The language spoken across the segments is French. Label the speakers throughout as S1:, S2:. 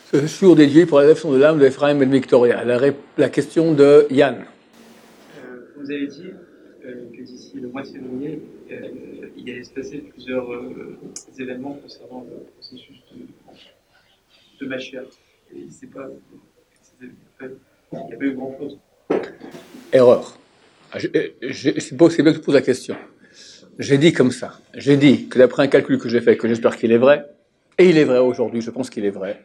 S1: Ce jour dédié pour la rédemption de l'âme de Ephraim Ben Victoria. La question de Yann.
S2: Vous avez dit que d'ici le mois de février, il allait se passer plusieurs événements concernant le processus de Mashiach. Et il n'y a pas eu grand-chose.
S1: Erreur. C'est bien que tu poses la question. J'ai dit comme ça. J'ai dit que d'après un calcul que j'ai fait, que j'espère qu'il est vrai, et il est vrai aujourd'hui, je pense qu'il est vrai,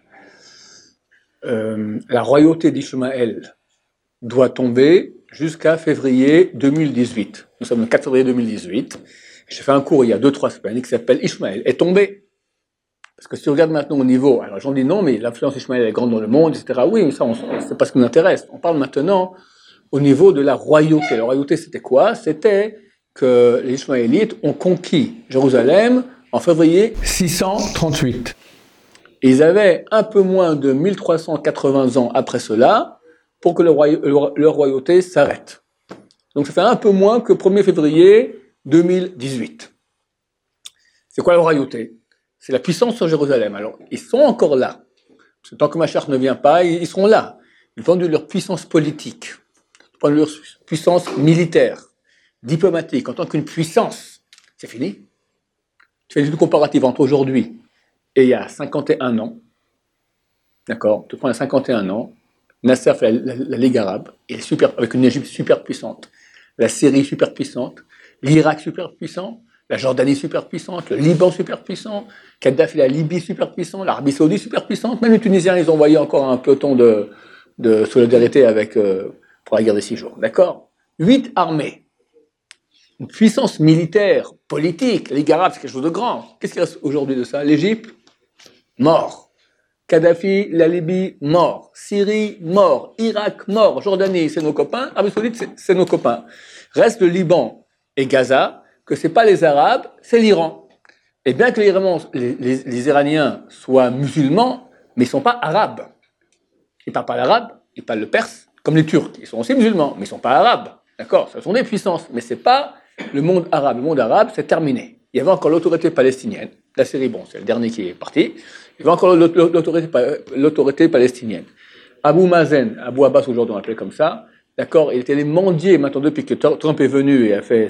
S1: la royauté d'Ishmaël doit tomber jusqu'à février 2018. Nous sommes le 4 février 2018. J'ai fait un cours il y a 2-3 semaines qui s'appelle Ishmaël est tombé. Parce que si tu regardes maintenant au niveau, alors j'en dis non, mais l'influence d'Ishmaël est grande dans le monde, etc. Oui, mais ça, c'est pas ce qui nous intéresse. On parle maintenant au niveau de la royauté. La royauté, c'était quoi? C'était que les Ishmaélites ont conquis Jérusalem en février 638. Et ils avaient un peu moins de 1380 ans après cela pour que leur royauté s'arrête. Donc ça fait un peu moins que 1er février 2018. C'est quoi la royauté? C'est la puissance sur Jérusalem. Alors, ils sont encore là. Parce que tant que Mashiach ne vient pas, ils seront là. Ils vendent de leur puissance politique, de leur puissance militaire, diplomatique, en tant qu'une puissance. C'est fini. Tu fais une comparative entre aujourd'hui et il y a 51 ans. D'accord? Tu prends il y a 51 ans. Nasser fait la Ligue arabe, avec une Égypte super puissante, la Syrie super puissante, l'Irak super puissant, la Jordanie super puissante, le Liban super puissant, Kadhafi la Libye super puissant, l'Arabie Saoudite super puissante, même les Tunisiens, ils ont envoyé encore un peloton de solidarité pour la guerre des 6 jours. D'accord? 8 armées, une puissance militaire, politique, la Ligue arabe, c'est quelque chose de grand. Qu'est-ce qu'il reste aujourd'hui de ça? L'Égypte, mort. Kadhafi, la Libye, mort. Syrie, mort. Irak, mort. Jordanie, c'est nos copains. Arabie Saoudite, c'est nos copains. Reste le Liban et Gaza, que c'est pas les Arabes, c'est l'Iran. Et bien que les Iraniens soient musulmans, mais ils sont pas arabes. Ils parlent pas l'arabe, ils parlent le perse, comme les Turcs. Ils sont aussi musulmans, mais ils sont pas arabes. D'accord? Ce sont des puissances, mais c'est pas le monde arabe. Le monde arabe, c'est terminé. Il y avait encore l'autorité palestinienne. La Syrie, bon, c'est le dernier qui est parti. Il y avait encore l'autorité palestinienne. Abu Mazen, Abu Abbas aujourd'hui on l'appelait comme ça, d'accord, il était allé mendier maintenant depuis que Trump est venu et a fait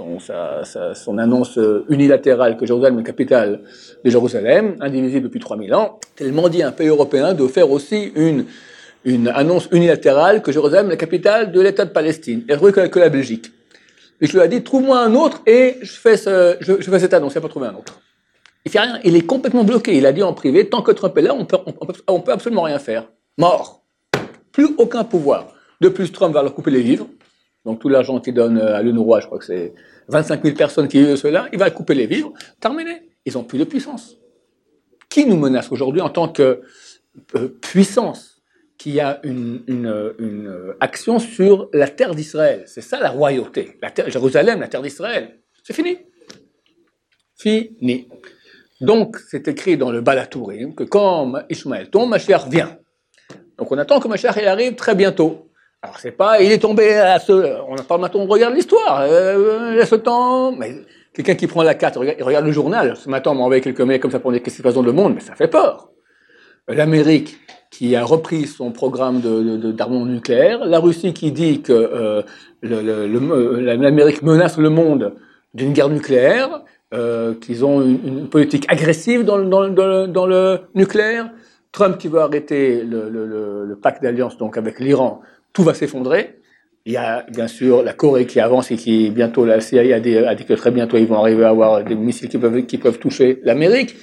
S1: son annonce unilatérale que Jérusalem est la capitale de Jérusalem, indivisible depuis 3000 ans, il mendier à un pays européen de faire aussi une annonce unilatérale que Jérusalem est la capitale de l'État de Palestine, et que la Belgique. Et je lui ai dit, trouve-moi un autre et je fais cette annonce, il n'a pas trouvé un autre. Il fait rien, il est complètement bloqué. Il a dit en privé, tant que Trump est là, on peut absolument rien faire. Mort. Plus aucun pouvoir. De plus, Trump va leur couper les vivres. Donc tout l'argent qu'il donne à l'UNRWA, je crois que c'est 25 000 personnes qui vivent cela, il va couper les vivres. Terminé. Ils n'ont plus de puissance. Qui nous menace aujourd'hui en tant que puissance qui a une action sur la terre d'Israël? C'est ça la royauté. Jérusalem, la terre d'Israël. C'est fini. Fini. Donc, c'est écrit dans le Balatourim que quand Ishmaël tombe, Mashiach vient. Donc, on attend que Mashiach arrive très bientôt. Alors, c'est pas, il est tombé on en parle maintenant, on regarde l'histoire, laisse le temps, mais quelqu'un qui prend la carte, il regarde le journal, ce matin, on m'a envoyé quelques mails comme ça pour dire qu'est-ce qui se passe dans le monde, mais ça fait peur. L'Amérique, qui a repris son programme d'armement nucléaire, la Russie qui dit que l'Amérique menace le monde d'une guerre nucléaire, qu'ils ont une politique agressive dans le nucléaire, Trump qui veut arrêter le pacte d'alliance donc avec l'Iran, tout va s'effondrer. Il y a bien sûr la Corée qui avance et qui bientôt, la CIA a dit que très bientôt ils vont arriver à avoir des missiles qui peuvent toucher l'Amérique.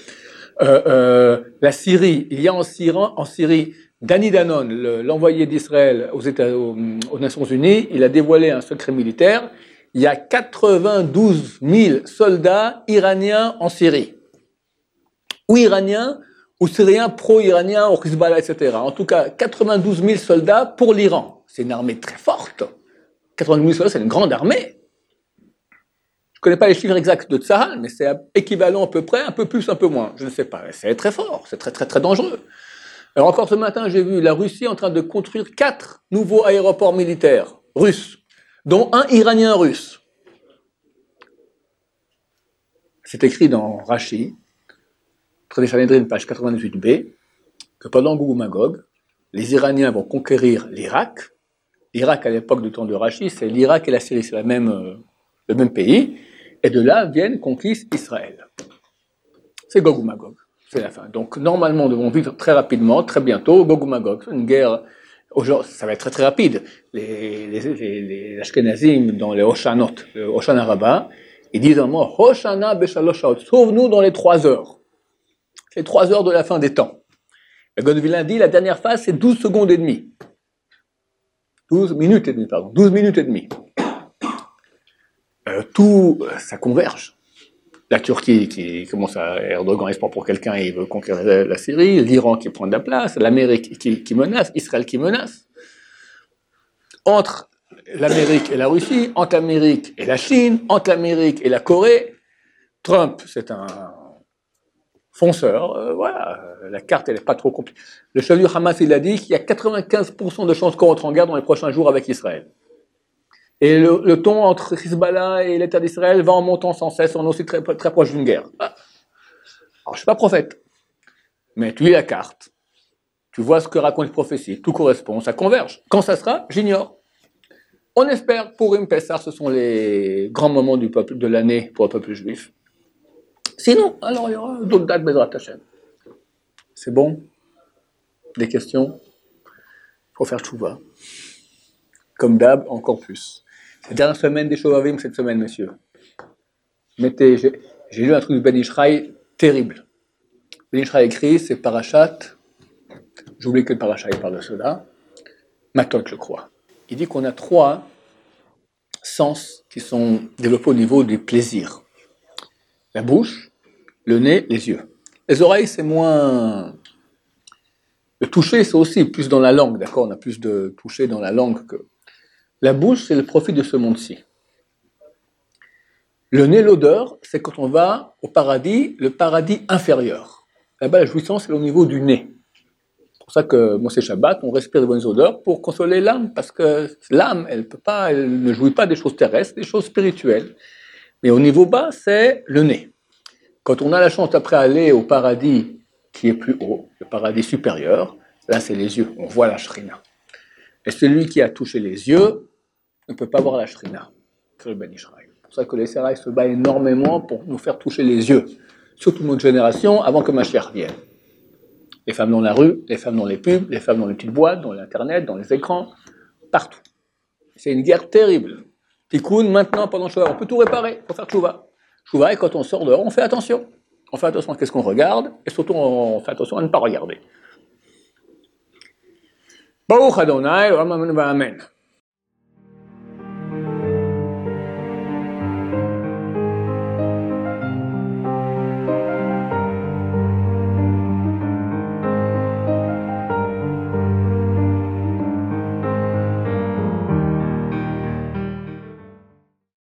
S1: La Syrie, il y a en Syrie Danny Danon, l'envoyé d'Israël aux Nations Unies, il a dévoilé un secret militaire. Il y a 92 000 soldats iraniens en Syrie. Ou iraniens, ou syriens pro-iraniens, au Hezbollah, etc. En tout cas, 92 000 soldats pour l'Iran. C'est une armée très forte. 92 000 soldats, c'est une grande armée. Je ne connais pas les chiffres exacts de Tsahal, mais c'est équivalent à peu près, un peu plus, un peu moins. Je ne sais pas. C'est très fort, c'est très, très, très dangereux. Alors encore ce matin, j'ai vu la Russie en train de construire 4 nouveaux aéroports militaires russes, dont un iranien russe. C'est écrit dans Rashi, Traité Sanhedrin, page 98b. que pendant Gog ou Magog, les Iraniens vont conquérir l'Irak. L'Irak, à l'époque du temps de Rachid, c'est l'Irak et la Syrie, c'est le même pays. Et de là viennent conquis Israël. C'est Gog ou Magog. C'est la fin. Donc, normalement, nous devons vivre très rapidement, très bientôt, Gog ou Magog. C'est une guerre, ça va être très très rapide. Les Ashkenazim, dans les Hoshanot, le Hoshana Rabbah, ils disent un mot, Hoshana Beshalosh Shaot, sauve-nous dans les 3 heures. C'est 3 heures de la fin des temps. Le Godevillin dit, la dernière phase, c'est 12 secondes et demie. 12 minutes et demie, pardon. 12 minutes et demie. Tout, ça converge. La Turquie qui commence à Erdogan espoir pour quelqu'un et il veut conquérir la Syrie, l'Iran qui prend de la place, l'Amérique qui menace, Israël qui menace. Entre l'Amérique et la Russie, entre l'Amérique et la Chine, entre l'Amérique et la Corée, Trump, c'est un fonceur, voilà, la carte elle n'est pas trop compliquée. Le chef du Hamas, il a dit qu'il y a 95% de chances qu'on rentre en guerre dans les prochains jours avec Israël. Et le ton entre Hezbollah et l'État d'Israël va en montant sans cesse, on est aussi très, très proche d'une guerre. Alors, je ne suis pas prophète, mais tu lis la carte, tu vois ce que raconte les prophéties, tout correspond, ça converge. Quand ça sera, j'ignore. On espère, Purim, Pessah, ce sont les grands moments du peuple, de l'année pour le peuple juif. Sinon, alors il y aura d'autres dates, Bezrat Hashem. C'est bon? Des questions? Il faut faire tchouva. Comme d'hab, encore plus. C'est la dernière semaine des Shovavim cette semaine, messieurs. J'ai lu un truc de Ben Ishraï terrible. Ben Ishraï écrit, c'est Parashat, j'oublie que le Parashat il parle de cela, Matot, je crois. Il dit qu'on a 3 sens qui sont développés au niveau du plaisir. La bouche, le nez, les yeux. Les oreilles, c'est moins... Le toucher, c'est aussi plus dans la langue, d'accord? On a plus de toucher dans la langue que... La bouche, c'est le profit de ce monde-ci. Le nez, l'odeur, c'est quand on va au paradis, le paradis inférieur. Là-bas, la jouissance, c'est au niveau du nez. C'est pour ça que, moi, c'est Shabbat, on respire de bonnes odeurs pour consoler l'âme, parce que l'âme, elle ne jouit pas des choses terrestres, des choses spirituelles. Mais au niveau bas, c'est le nez. Quand on a la chance après aller au paradis qui est plus haut, le paradis supérieur, là, c'est les yeux, on voit la Shrina. Et celui qui a touché les yeux ne peut pas voir la Shrina. C'est le Ben Ishraï. C'est pour ça que les Séraïs se battent énormément pour nous faire toucher les yeux. Surtout notre génération, avant que Mashiach vienne. Les femmes dans la rue, les femmes dans les pubs, les femmes dans les petites boîtes, dans l'internet, dans les écrans, partout. C'est une guerre terrible. Tikkun, maintenant, pendant le Shabbat, on peut tout réparer, il faut faire tchouva. Tchouva, et quand on sort dehors, on fait attention. On fait attention à ce qu'on regarde, et surtout, on fait attention à ne pas regarder. Baruch Adonai, Amen.